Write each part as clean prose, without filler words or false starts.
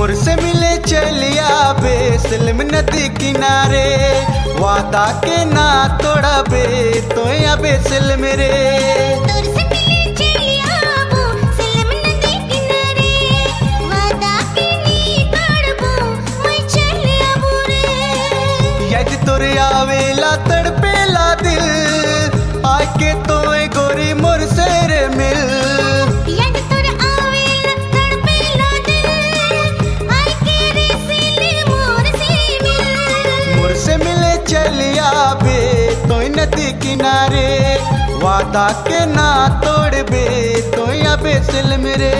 मोर से मिले चलिया बे सिलम नदी किनारे, वादा के ना तोड़ा बे तो या बे सिलम रे। तोर से मिले चलिया बो सिलम नदी किनारे, वादा के नी तोड़बो मैं चलिया बुरे। यद तोर आवेला तड़पेला दिल, आके तो गोरी मोर से रे मिल। यद तोर आवेला तड़पेला दिल, आके रे सिले मोर से मिल। मोर से मिले चलिया बे तो नदी किनारे, वादा के ना तोड़ बे तो या बे सिलम रे।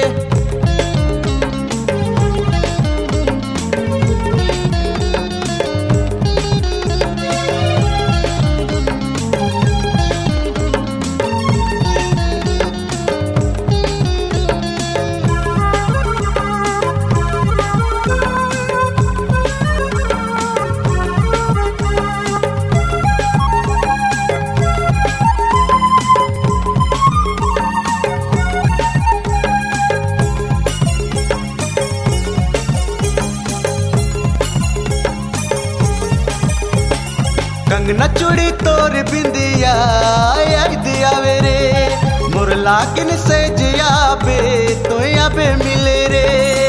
कंगना चूड़ी तोर बिंदिया याद आवे रे, मोर लागिन से जिया बे तो या बे मिले रे।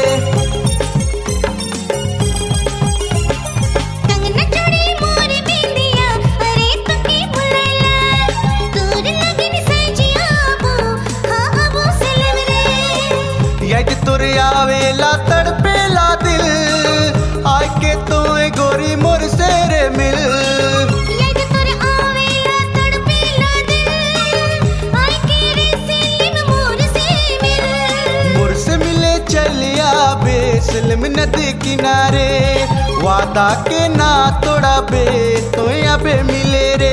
कंगना चूड़ी मोर बिंदिया अरे तकी बुलेला, तोर लगिन सजिया बो हाँ बो सिलम रे। यद तोर आवेला तड़पेला दिल, आके तो गोरी मोर से रे मिल। यद तोर आवेला तड़पेला दिल, आके रे सिलम मोर से मिल। मोर से मिले चलिया बे सिलम नदी किनारे, वादा के ना तोड़ा बे तो या बे मिले रे।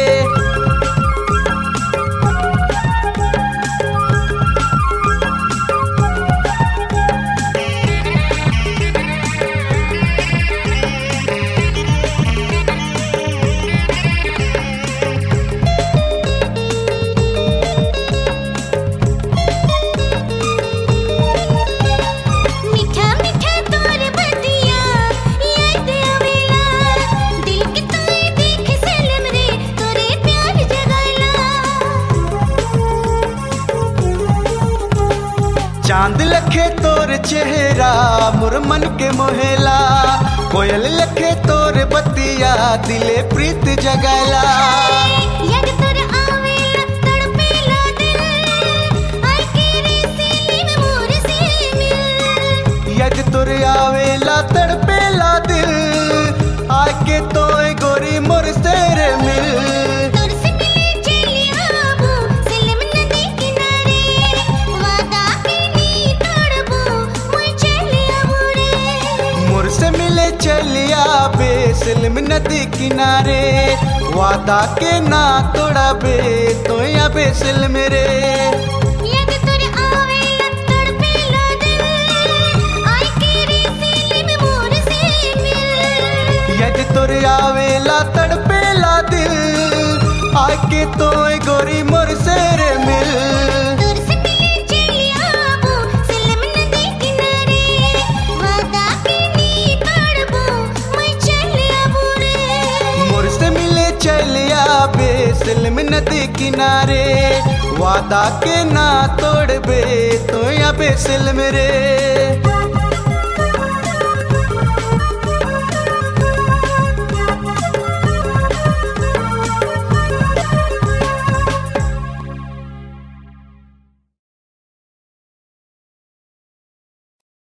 मीठा मीठा तोर बतिया याद आवेला, दिल के तोए देख सिलम रे तोरे प्यार जगाला। चांद लखे तोर चेहरा मोर मन के मोहेला, कोयल लखे तोर बतिया दिले प्रीत जगाला। यद तोर आवेला तड़पेला दिल, आके रे सिलम मोर से मिल। यद तोर आवेला तड़पेला दिल, आके तो गोरी मोर से रे मिल। तोर से मिले चलिया बो सिलम नदी किनारे, वादा के नी तोड़बो मैं चलिया बुरे। मोर से मिले चलिया बे सिलम नदी किनारे, वादा के ना तोड़ा बे तो या बे सिलम रे। यद तोर आवेला तड़पेला दिल, आके रे सिलम मोर से मिल। यद तोर आवेला तड़पेला दिल, आके तो गोरी मोर से रे मिल। तोर से मिले चलिया बो सिलम नदी किनारे, वादा के नी तोड़बो मैं चलिया बुरे। मोर से मिले चलिया बे सिलम नदी किनारे, वादा के ना तोड़ बे तो या बे सिलम रे।